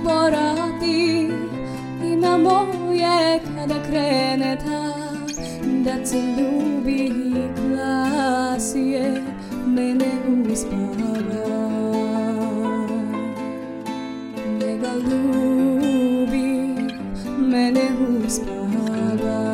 zaboraviti ime moje kada krene da te ljubi, glas je mene uspava. Neka ljubi, mene uspava.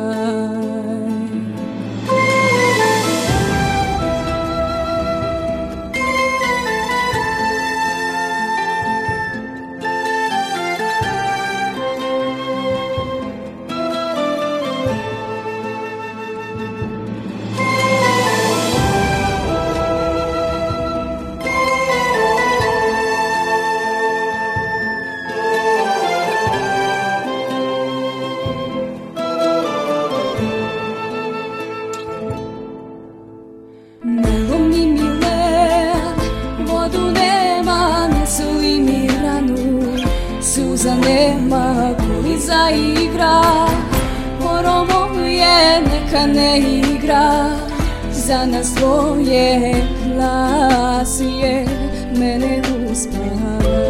Nebo mi mile, vodu nema, ne soli mi ranu, suza nema koji zaigra, oro moje neka ne igra, za nas tvoje glas je mene uspava.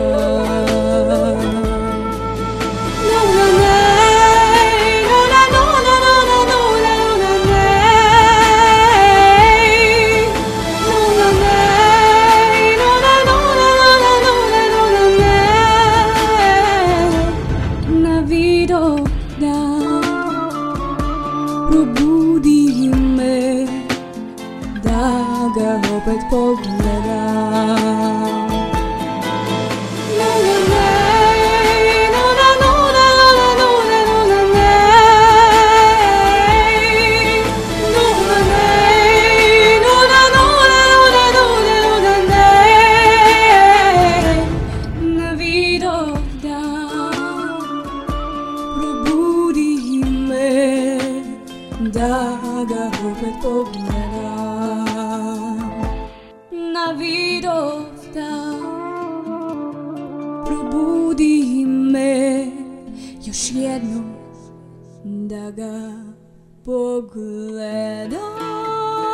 Probudi me da ga opet pogledam. Na Vidovdan probudi me da ga opet pogledam. Na Vidovdan probudi me još jednom da ga pogledam.